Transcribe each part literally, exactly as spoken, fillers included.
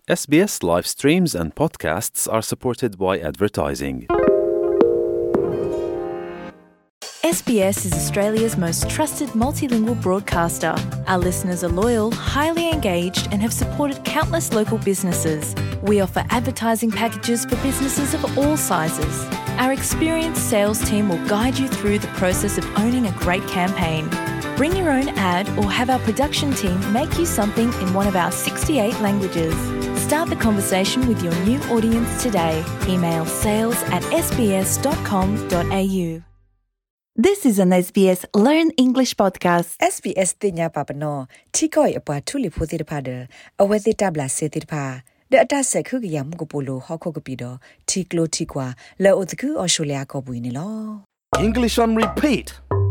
S B S live streams and podcasts are supported by advertising. S B S is Australia's most trusted multilingual broadcaster. Our listeners are loyal, highly engaged, and have supported countless local businesses. We offer advertising packages for businesses of all sizes. Our experienced sales team will guide you through the process of owning a great campaign. Bring your own ad or have our production team make you something in one of our sixty-eight languages. Start the conversation with your new audience today. Email sales at s b s dot com dot a u. This is an S B S Learn English podcast. S B S တင်ညာပါပနောထိကိုအပွားထူလီဖိုတိတဖာတဲ့အဝဲတိတဘလာစေတိတဖာတဲ့အတဆက်ခုကရမှုကပိုလိုဟောက်ခုကပြီးတော့ထီကလိုထီကွာလောအတကူအော်ရှိုလျာကောပွေးနေလော English on repeat.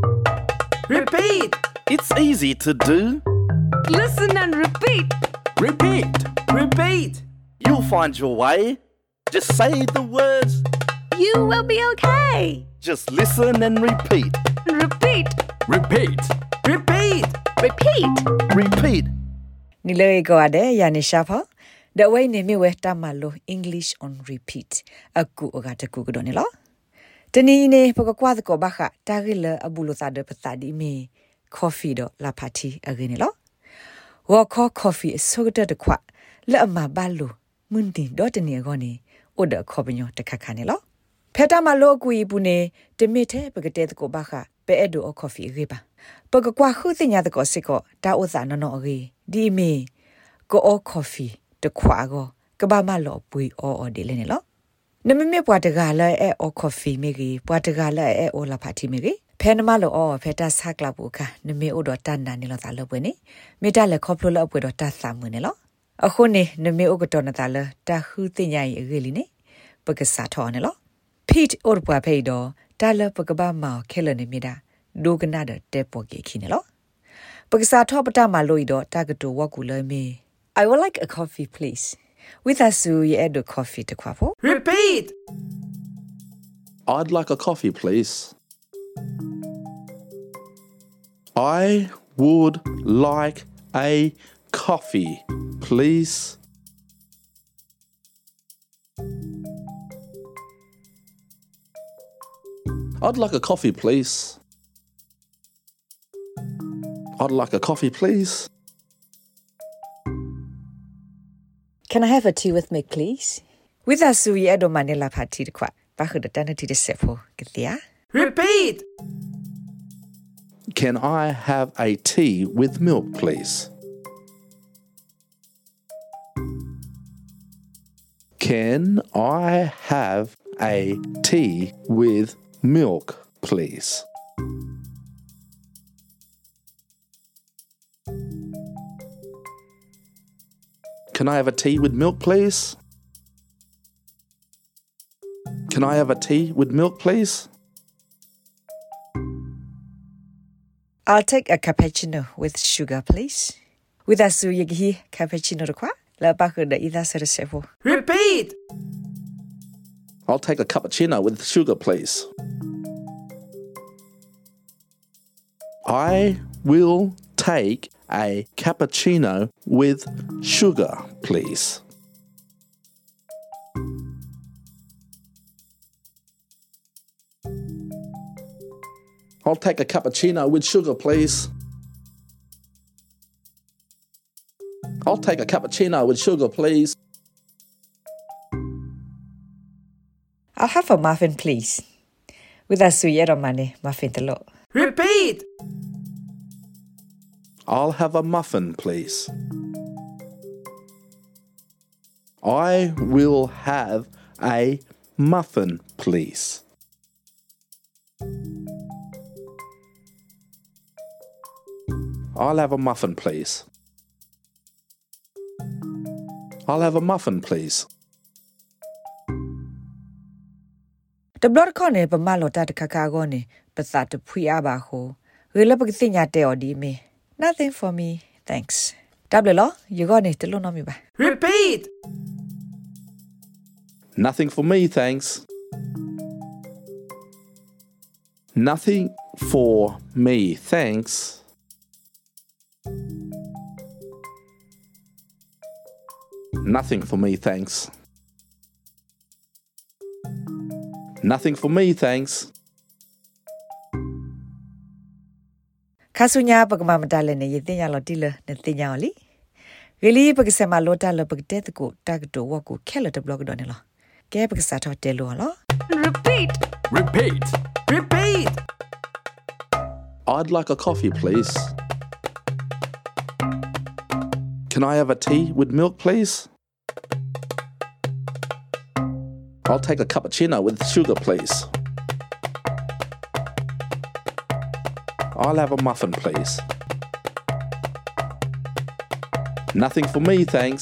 Repeat! It's easy to do. Listen and repeat! Repeat. Repeat! You'll find your way. Just say the words. You will be okay! Just listen and repeat. Repeat! Repeat. Repeat! Repeat! Repeat. နီလေကောအတဲ့ယာနေရှာဖောthe way နေမြဝဲတမလို့ English on repeat အခုအကတကူကတော့နေလောတနီနေပကကွာကောဘခတာဂီလအဘူလိုသာဒပသဒီမီ coffee တော့လာဖာတီအကင်းနေလောဝါခေါ် coffee ဆိုကတဲ့ခွာလက်အမဘလိုမွန်းတင်တော့တနေကောနေဥဒခေါ်ပညောတခါခါနေလောဖဲတာမလို့ကူပူနေတမစ်တဲ့ပကတဲ့ကောဘခပဲအဲ့ဒို coffee ရေပါပကကွာခုတင်ညာတကောစစ်ကောတာဥစာနော်နော်ရေဒီမီကိုအော coffee တခွာကောကဘာမလောပွေအောအော်ဒီလေနေလောနမမေပွားတကလည်းအဲအော coffee မေကြီးပွားတကလည်းအဲအောလာဖာတီမေကြီးဖဲနမလောအောဖဲတာဆက်ကလဘူခနမေအိုတော့တန်နာနေလောသာလောပွေနေမေတလည်းခေါပလိုလောပွေတော့တဆာမွေနေလောအခုနေနမေအိုကတော့နတာလတာခူတင်ညာရေလီနေပကစားထောနေလော Pete အော်ပွားဖေးတော့တာလပကဘာမောင်ခဲလနေမိတာဒိုကနာတဲ့တဲပေါ်ကြီးခင်းနေလောပကစားထောပတာမလို့တော့တာကတိုဝကူလဲမေ I would like a coffee please with us you add the coffee to quapo Repeat! I'd like a coffee, please. I would like a coffee, please. I'd like a coffee, please. I'd like a coffee, please. Can I have a tea with milk, please? With us, we add a manila party to quat. Back the dinner to the sepo. Get there? Repeat! Can I have a tea with milk, please? Can I have a tea with milk, please? Can I have a tea with milk, please? Can I have a tea with milk, please? I'll take a cappuccino with sugar, please. With us, you give cappuccino to quat. La back the either set a sepo. Repeat! I'll take a cappuccino with sugar, please. I will take a cappuccino with sugar, please. I'll take a cappuccino with sugar, please. I'll take a cappuccino with sugar, please. I'll have a muffin, please. With us, you add a money muffin to lot. Repeat! I'll have a muffin, please. I will have a muffin, please. I'll have a muffin, please. I'll have a muffin, please. The blood corner, but malota de cacagone, but that the puyabaho. We'll look at the or di me. Nothing for me, thanks. Double law, you got it, the loan me by. Repeat! Nothing for me, thanks. Nothing for me, thanks. Nothing for me, thanks. Nothing for me, thanks. Kasunya pagma madale ne yetinya lo tile ne tinya oli. Really pagisema lota lo pagtet ko tagdo wako kelo de blog donelo. Ke pagsa to telo lo. Repeat. Repeat. Repeat. I'd like a coffee, please. Can I have a tea with milk, please? I'll take a cappuccino with sugar, please. I'll have a muffin, please. Nothing for me, thanks.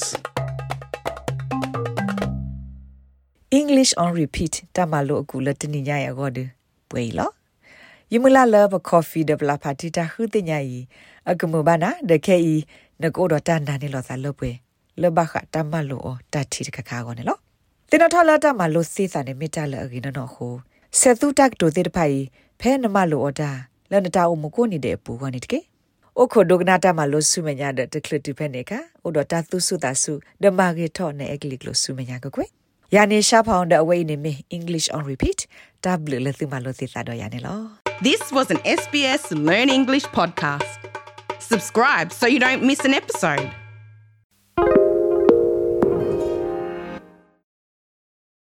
English on repeat. Tamalo gula tininya ya gode. Buelo. Yumula love a coffee de bla patita hutinya yi. Agumubana de kei nagodo tanda ni lo salopwe. Lebaka tamalo o tati kakago ni lo. Tinatala tamalo sisa ni mitala agino no ho. Sethu tak to the pai. Pen malo oda. Lanata umukoni de pu wanitke. Oko dognata malo sumenya de clitu peneka. Odo tatu sudasu. The magito ne egliglo sumenya kwe. Yani sharp on the away ni me English on repeat. Tablu letu malo sisa do yani lo. This was an S B S Learn English podcast. Subscribe so you don't miss an episode.